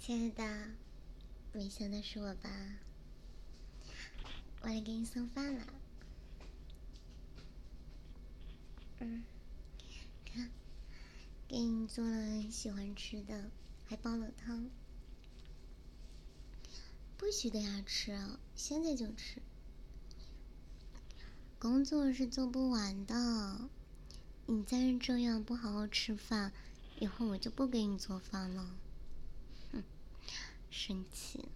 亲爱的，没想到是我吧？我来给你送饭了。看，给你做了你喜欢吃的，还煲了汤。不许等下吃啊，现在就吃。工作是做不完的，你再这样不好好吃饭，以后我就不给你做饭了。生气。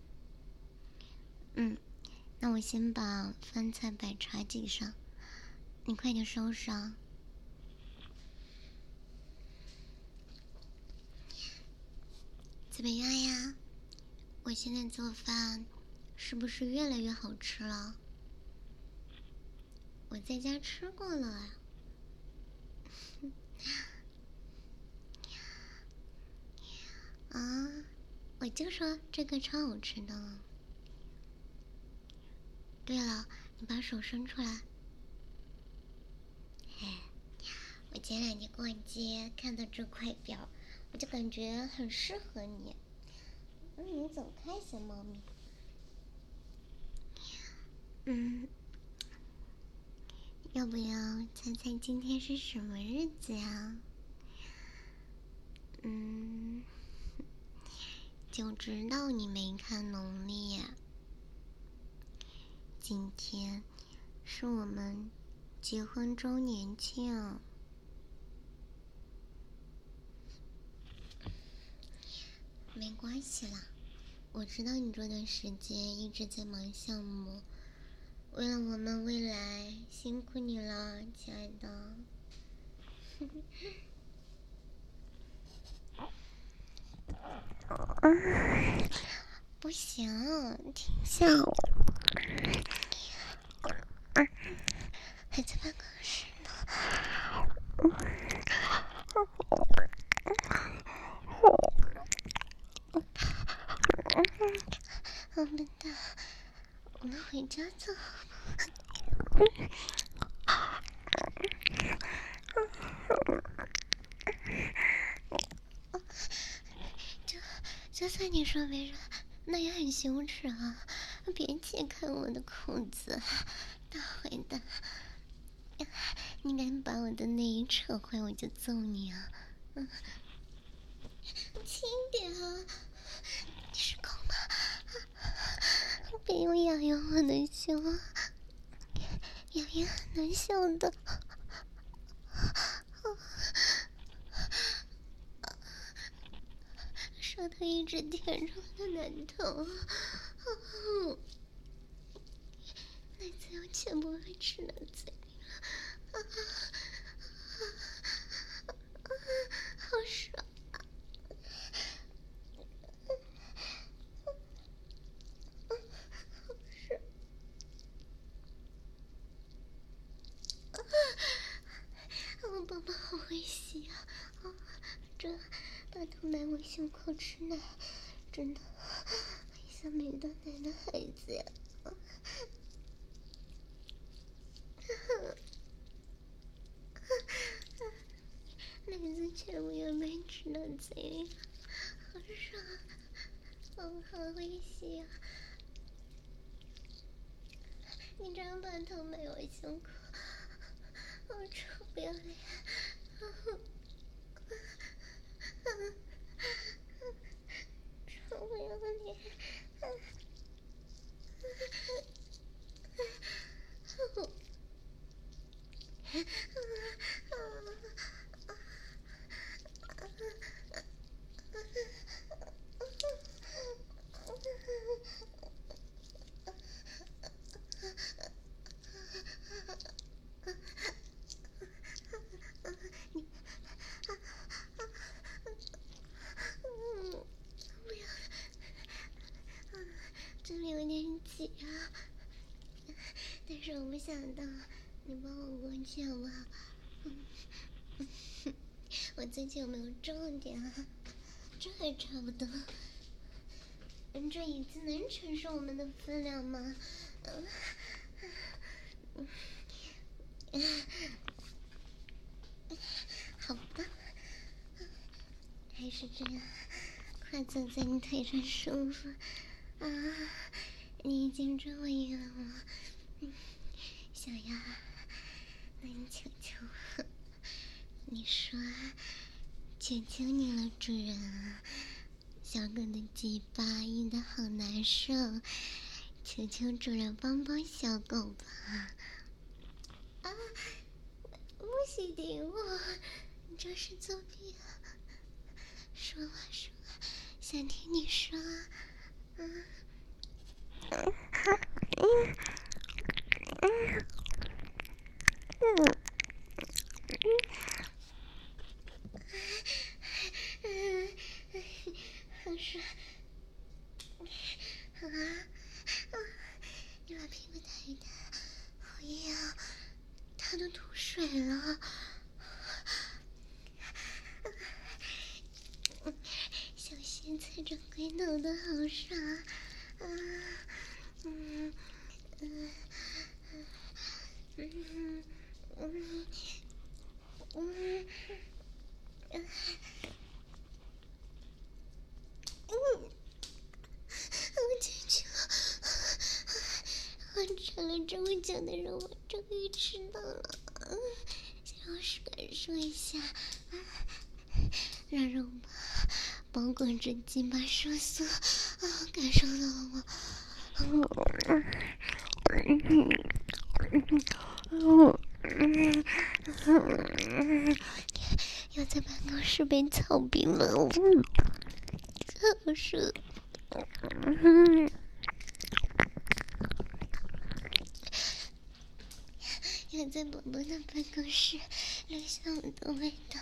那我先把饭菜摆茶几上，你快点收拾啊。怎么样呀？我现在做饭是不是越来越好吃了？我在家吃过了啊。啊，我就说这个超好吃的。对了，你把手伸出来。我前2天逛街看到这块表，我就感觉很适合你。你走开，小猫咪。要不要猜猜今天是什么日子呀？就知道你没看农历。今天是我们结婚周年庆。没关系啦，我知道你这段时间一直在忙项目，为了我们未来辛苦你了，亲爱的。不行，停下！还在办公室呢。笨蛋，我们回家走。就算你说没人，那也很羞耻啊！别解开我的裤子，大坏蛋！你敢把我的内衣扯坏，我就揍你啊！轻点啊！你是狗吗？别用痒痒我的胸，痒痒很难受的。舌头一直舔着我的奶头，奶子又全部被吃到嘴里了，好爽！我宝宝好会吸啊！这大头奶往胸口吃奶，真的像没断奶的孩子呀！奶子全部又被吃到嘴里了，好爽！我好会吸啊！你这样把头埋我胸口，好臭不要脸！臭不要脸！不要，这里有点挤啊，但是我不想到你帮我过去好不好？我最近有没有重点啊？这还差不多。这椅子能承受我们的分量吗？好吧，还是这样，快他坐在你腿上舒服啊，你已经终于了我，小妖，那你求求我，你说，求求你了，主人啊，小狗的鸡巴硬的好难受，求求主人帮帮小狗吧！啊，不许顶我，你这是作弊啊！说啊说啊，想听你说啊！好爽！你把屁股抬一抬，好硬啊！它都吐水了。小心踩着龟头的好爽啊！我进去了，我吃了这么久的肉，我终于吃到了。想要感受一下，让肉吧包裹着鸡巴收缩啊，感受到了吗？又在办公室被操毙了，可是。又在宝宝的办公室留下我的味道，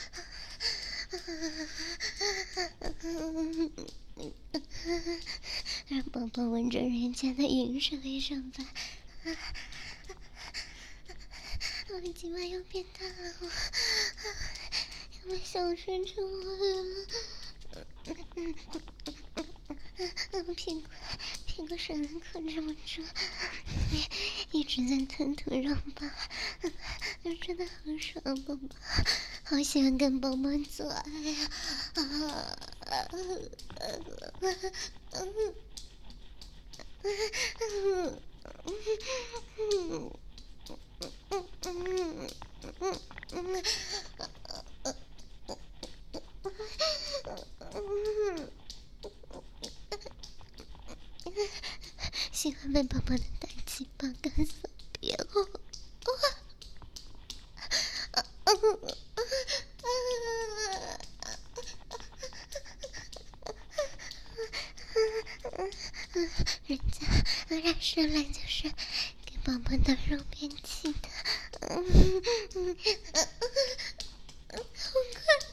让宝宝闻着人家的饮水味上班。我的鸡巴又变大了，我又想伸出我了，屁股实在控制不住，一直在吞吐肉吧，真的好爽，宝宝，好喜欢跟宝宝做爱呀！喜欢被宝宝的大鸡巴干死，别哦！人家生来就是给宝宝的肉便器的，好快！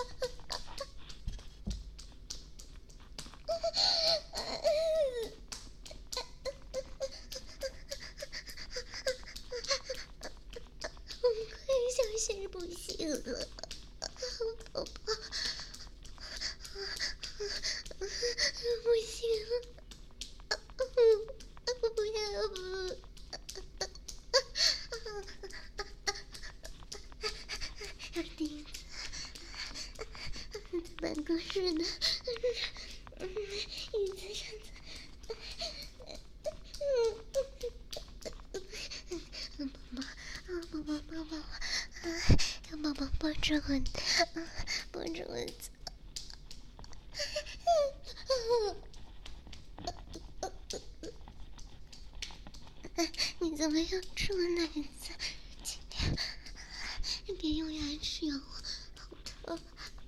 小心不行了，宝宝，不行了，不要！第一次在办公室的椅子上宝宝，让宝宝抱着我，抱着我走。你怎么又出奶子？今天你别用牙齿咬我，好疼！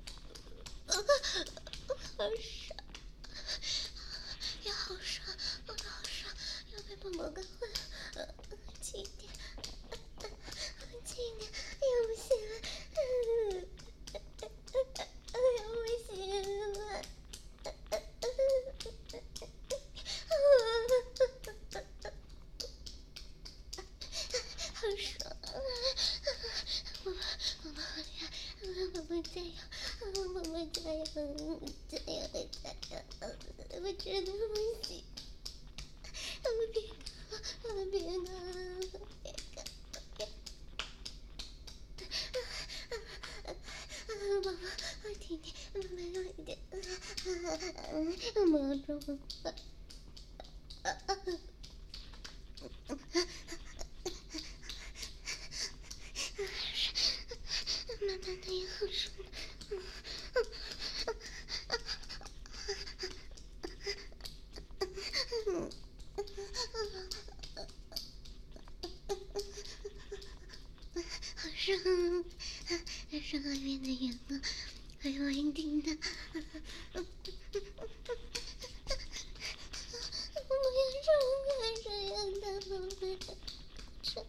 好爽，也好爽，我的好爽，要被宝宝干坏了，轻一点，轻一点，又不行了，又不行了。好爽！宝宝好厉害！宝宝加油！宝宝加油！加油！加油！我真的不行！别干！别干！宝宝，我听听，慢慢用一点。 摸着我吧。慢慢的也好舒服。好爽，上外面的眼了，还有一定的。不要冲开这样的宝贝，这。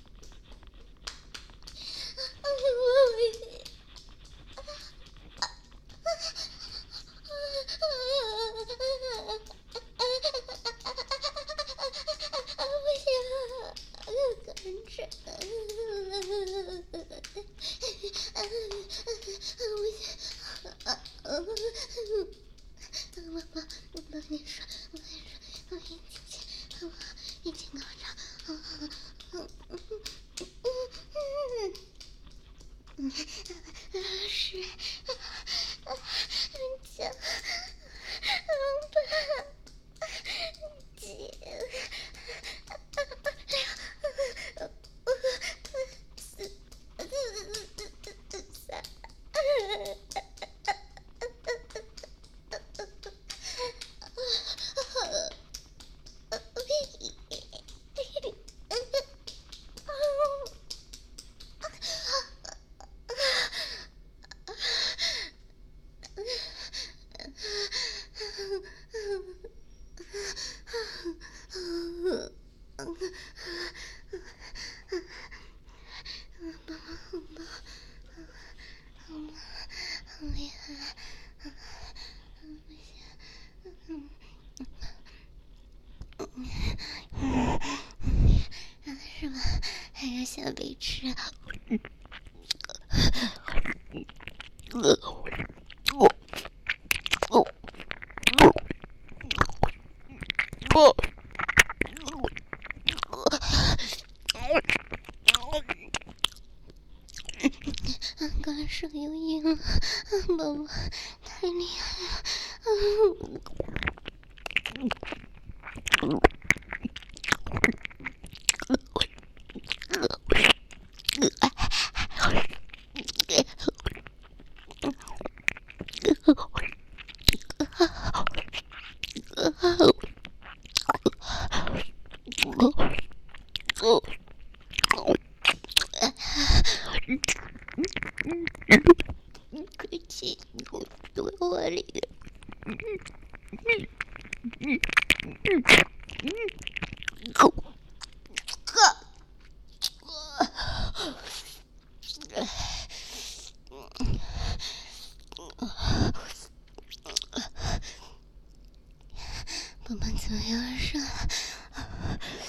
我帮你说，我已经高潮，是，讲，爸，姐。好厉害，不行，是吧？还是小白痴？刚刚手有瘾了，宝宝太厉害了，快去我里。宝宝怎么又上？